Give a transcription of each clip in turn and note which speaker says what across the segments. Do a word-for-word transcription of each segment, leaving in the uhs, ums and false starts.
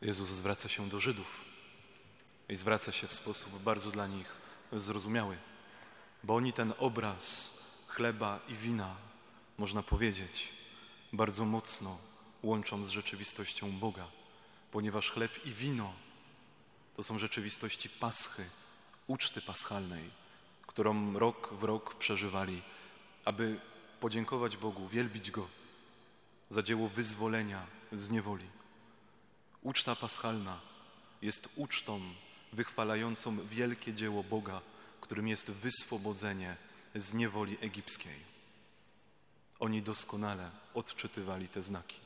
Speaker 1: Jezus zwraca się do Żydów i zwraca się w sposób bardzo dla nich zrozumiały, bo oni ten obraz chleba i wina, można powiedzieć, bardzo mocno łączą z rzeczywistością Boga, ponieważ chleb i wino to są rzeczywistości Paschy, uczty paschalnej, którą rok w rok przeżywali, aby podziękować Bogu, wielbić Go za dzieło wyzwolenia z niewoli. Uczta paschalna jest ucztą wychwalającą wielkie dzieło Boga, którym jest wyswobodzenie z niewoli egipskiej. Oni doskonale odczytywali te znaki.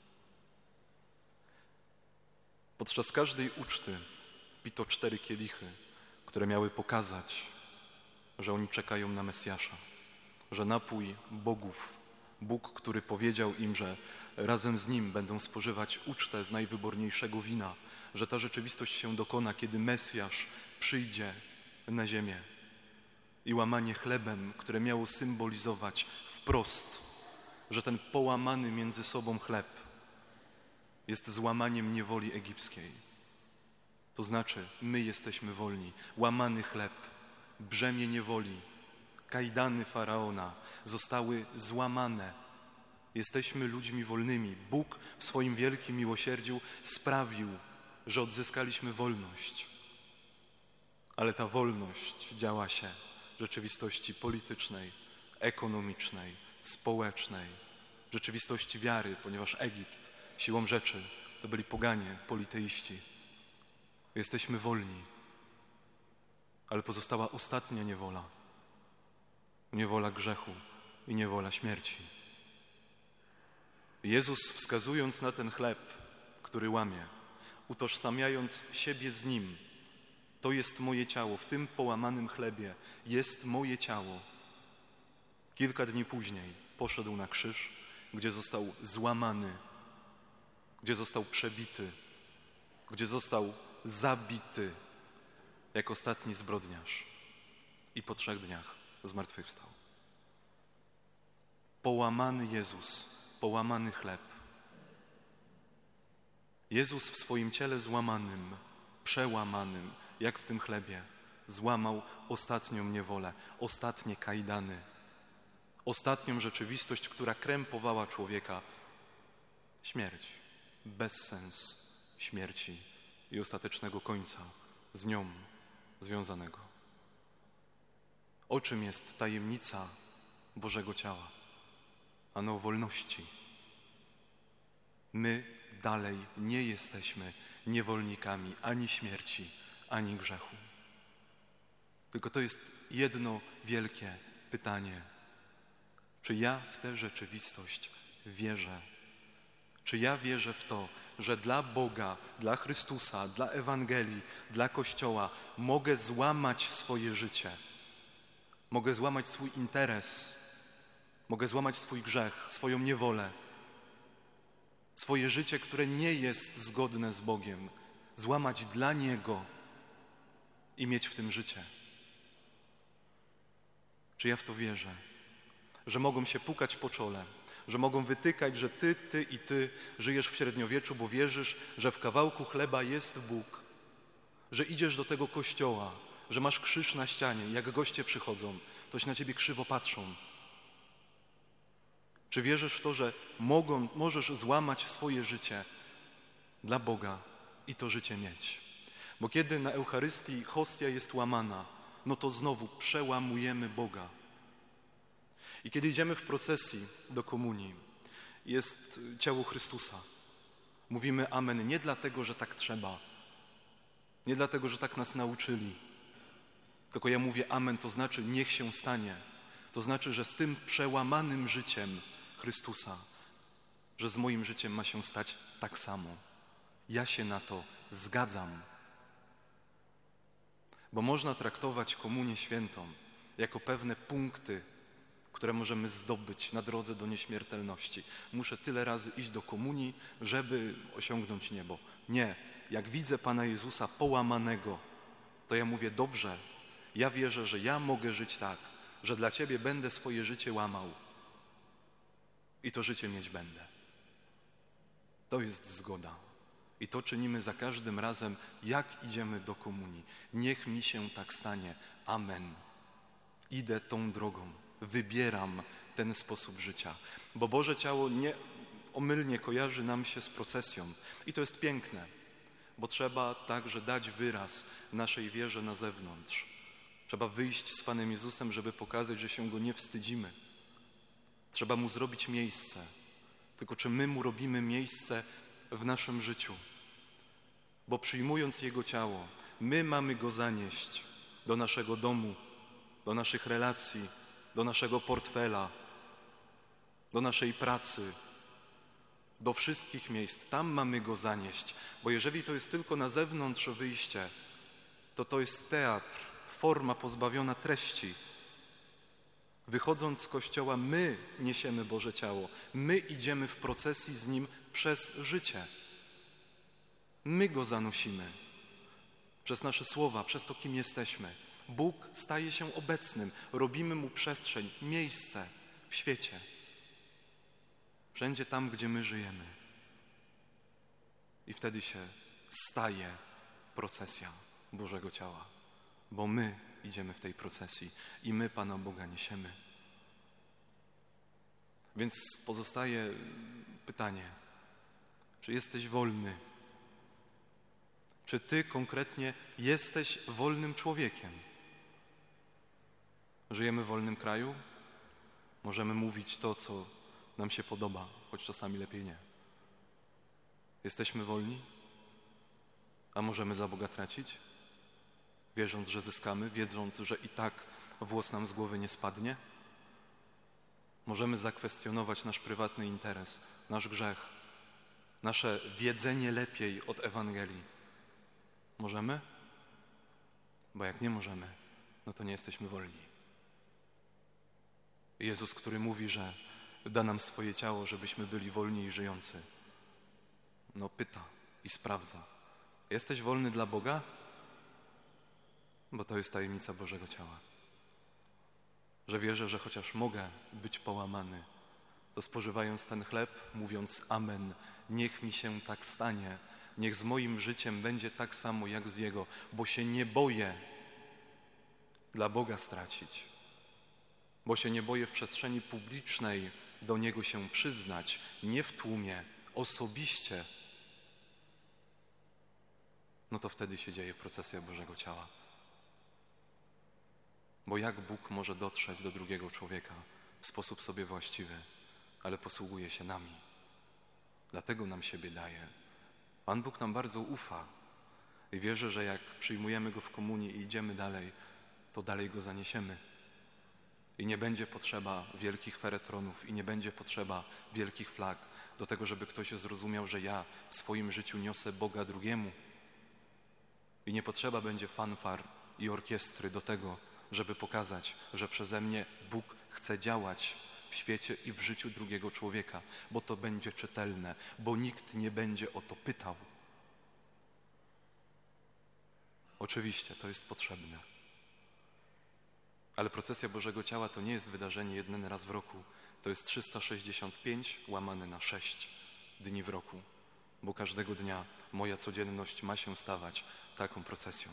Speaker 1: Podczas każdej uczty pito cztery kielichy, które miały pokazać, że oni czekają na Mesjasza, że napój bogów, Bóg, który powiedział im, że razem z Nim będą spożywać ucztę z najwyborniejszego wina, że ta rzeczywistość się dokona, kiedy Mesjasz przyjdzie na ziemię. I łamanie chlebem, które miało symbolizować wprost, że ten połamany między sobą chleb jest złamaniem niewoli egipskiej. To znaczy, my jesteśmy wolni. Łamany chleb, brzemię niewoli, kajdany Faraona zostały złamane. Jesteśmy ludźmi wolnymi. Bóg w swoim wielkim miłosierdziu sprawił, że odzyskaliśmy wolność. Ale ta wolność działa się w rzeczywistości politycznej, ekonomicznej, społecznej, w rzeczywistości wiary, ponieważ Egipt siłą rzeczy to byli poganie, politeiści. Jesteśmy wolni, ale pozostała ostatnia niewola. Niewola grzechu i niewola śmierci. Jezus, wskazując na ten chleb, który łamie, utożsamiając siebie z Nim, to jest moje ciało, w tym połamanym chlebie jest moje ciało. Kilka dni później poszedł na krzyż, gdzie został złamany, gdzie został przebity, gdzie został zabity jak ostatni zbrodniarz i po trzech dniach zmartwychwstał. Połamany Jezus, połamany chleb. Jezus w swoim ciele złamanym, przełamanym, jak w tym chlebie, złamał ostatnią niewolę, ostatnie kajdany, ostatnią rzeczywistość, która krępowała człowieka. Śmierć, bezsens śmierci i ostatecznego końca z nią związanego. O czym jest tajemnica Bożego ciała? Ano o wolności. My dalej nie jesteśmy niewolnikami ani śmierci, ani grzechu. Tylko to jest jedno wielkie pytanie. Czy ja w tę rzeczywistość wierzę? Czy ja wierzę w to, że dla Boga, dla Chrystusa, dla Ewangelii, dla Kościoła mogę złamać swoje życie? Mogę złamać swój interes, mogę złamać swój grzech, swoją niewolę, swoje życie, które nie jest zgodne z Bogiem, złamać dla Niego i mieć w tym życie. Czy ja w to wierzę? Że mogą się pukać po czole, że mogą wytykać, że ty, ty i ty żyjesz w średniowieczu, bo wierzysz, że w kawałku chleba jest Bóg, że idziesz do tego kościoła, że masz krzyż na ścianie i jak goście przychodzą, to się na ciebie krzywo patrzą. Czy wierzysz w to, że mogą, możesz złamać swoje życie dla Boga i to życie mieć? Bo kiedy na Eucharystii hostia jest łamana, no to znowu przełamujemy Boga. I kiedy idziemy w procesji do komunii, jest ciało Chrystusa. Mówimy amen nie dlatego, że tak trzeba, nie dlatego, że tak nas nauczyli, tylko ja mówię amen, to znaczy niech się stanie. To znaczy, że z tym przełamanym życiem Chrystusa, że z moim życiem ma się stać tak samo. Ja się na to zgadzam. Bo można traktować komunię świętą jako pewne punkty, które możemy zdobyć na drodze do nieśmiertelności. Muszę tyle razy iść do komunii, żeby osiągnąć niebo. Nie. Jak widzę Pana Jezusa połamanego, to ja mówię, dobrze, ja wierzę, że ja mogę żyć tak, że dla Ciebie będę swoje życie łamał i to życie mieć będę. To jest zgoda. I to czynimy za każdym razem, jak idziemy do komunii. Niech mi się tak stanie. Amen. Idę tą drogą. Wybieram ten sposób życia. Bo Boże Ciało nie omylnie kojarzy nam się z procesją. I to jest piękne, bo trzeba także dać wyraz naszej wierze na zewnątrz. Trzeba wyjść z Panem Jezusem, żeby pokazać, że się Go nie wstydzimy. Trzeba Mu zrobić miejsce. Tylko czy my Mu robimy miejsce w naszym życiu? Bo przyjmując Jego ciało, my mamy Go zanieść do naszego domu, do naszych relacji, do naszego portfela, do naszej pracy, do wszystkich miejsc. Tam mamy Go zanieść, bo jeżeli to jest tylko na zewnątrz wyjście, to to jest teatr, forma pozbawiona treści. Wychodząc z Kościoła, my niesiemy Boże Ciało. My idziemy w procesji z Nim przez życie. My Go zanosimy. Przez nasze słowa, przez to, kim jesteśmy. Bóg staje się obecnym. Robimy Mu przestrzeń, miejsce w świecie. Wszędzie tam, gdzie my żyjemy. I wtedy się staje procesja Bożego Ciała. Bo my idziemy w tej procesji i my Pana Boga niesiemy. Więc pozostaje pytanie, czy jesteś wolny? Czy ty konkretnie jesteś wolnym człowiekiem? Żyjemy w wolnym kraju? Możemy mówić to, co nam się podoba, choć czasami lepiej nie. Jesteśmy wolni? A możemy dla Boga tracić? Wierząc, że zyskamy, wiedząc, że i tak włos nam z głowy nie spadnie? Możemy zakwestionować nasz prywatny interes, nasz grzech, nasze wiedzenie lepiej od Ewangelii. Możemy? Bo jak nie możemy, no to nie jesteśmy wolni. Jezus, który mówi, że da nam swoje ciało, żebyśmy byli wolni i żyjący, no pyta i sprawdza. Jesteś wolny dla Boga? Bo to jest tajemnica Bożego Ciała. Że wierzę, że chociaż mogę być połamany, to spożywając ten chleb, mówiąc amen, niech mi się tak stanie, niech z moim życiem będzie tak samo jak z Jego, bo się nie boję dla Boga stracić, bo się nie boję w przestrzeni publicznej do Niego się przyznać, nie w tłumie, osobiście, no to wtedy się dzieje procesja Bożego Ciała. Bo jak Bóg może dotrzeć do drugiego człowieka w sposób sobie właściwy, ale posługuje się nami. Dlatego nam siebie daje. Pan Bóg nam bardzo ufa i wierzę, że jak przyjmujemy Go w komunii i idziemy dalej, to dalej Go zaniesiemy. I nie będzie potrzeba wielkich feretronów i nie będzie potrzeba wielkich flag do tego, żeby ktoś zrozumiał, że ja w swoim życiu niosę Boga drugiemu. I nie potrzeba będzie fanfar i orkiestry do tego, żeby pokazać, że przeze mnie Bóg chce działać w świecie i w życiu drugiego człowieka, bo to będzie czytelne, bo nikt nie będzie o to pytał. Oczywiście to jest potrzebne. Ale procesja Bożego Ciała to nie jest wydarzenie jeden raz w roku. To jest trzysta sześćdziesiąt pięć łamane na sześć dni w roku, bo każdego dnia moja codzienność ma się stawać taką procesją.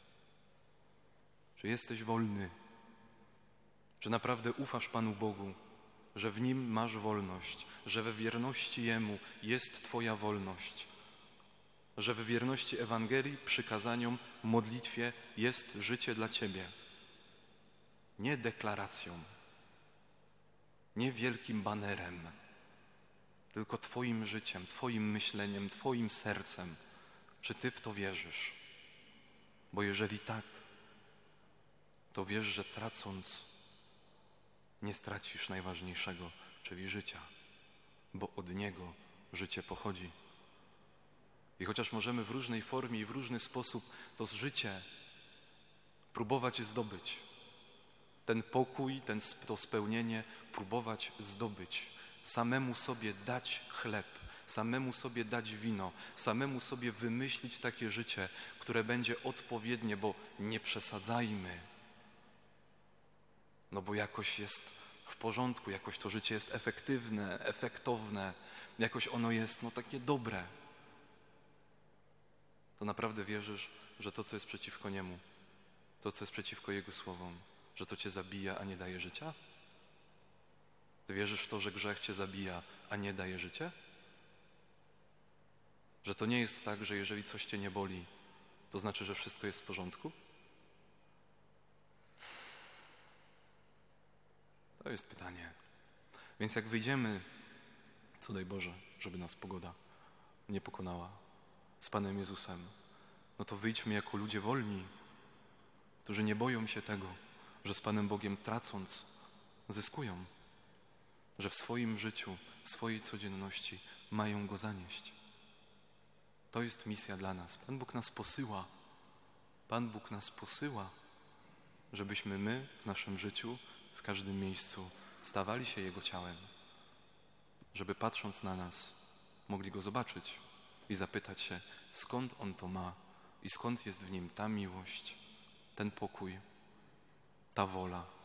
Speaker 1: Czy jesteś wolny? Czy naprawdę ufasz Panu Bogu, że w Nim masz wolność, że we wierności Jemu jest Twoja wolność, że we wierności Ewangelii, przykazaniom, modlitwie jest życie dla Ciebie? Nie deklaracją, nie wielkim banerem, tylko Twoim życiem, Twoim myśleniem, Twoim sercem. Czy Ty w to wierzysz? Bo jeżeli tak, to wiesz, że tracąc nie stracisz najważniejszego, czyli życia, bo od Niego życie pochodzi. I chociaż możemy w różnej formie i w różny sposób to życie próbować zdobyć, ten pokój, ten, to spełnienie próbować zdobyć, samemu sobie dać chleb, samemu sobie dać wino, samemu sobie wymyślić takie życie, które będzie odpowiednie, bo nie przesadzajmy. No bo jakoś jest w porządku, jakoś to życie jest efektywne, efektowne, jakoś ono jest no takie dobre. to naprawdę wierzysz, że to, co jest przeciwko Niemu, to, co jest przeciwko Jego słowom, że to cię zabija, a nie daje życia? Ty wierzysz w to, że grzech cię zabija, a nie daje życie? Że to nie jest tak, że jeżeli coś cię nie boli, to znaczy, że wszystko jest w porządku? To jest pytanie. Więc jak wyjdziemy, co daj Boże, żeby nas pogoda nie pokonała, z Panem Jezusem, no to wyjdźmy jako ludzie wolni, którzy nie boją się tego, że z Panem Bogiem tracąc, zyskują, że w swoim życiu, w swojej codzienności mają Go zanieść. To jest misja dla nas. Pan Bóg nas posyła. Pan Bóg nas posyła, żebyśmy my w naszym życiu, w każdym miejscu stawali się Jego ciałem, żeby patrząc na nas mogli Go zobaczyć i zapytać się, skąd On to ma i skąd jest w Nim ta miłość, ten pokój, ta wola,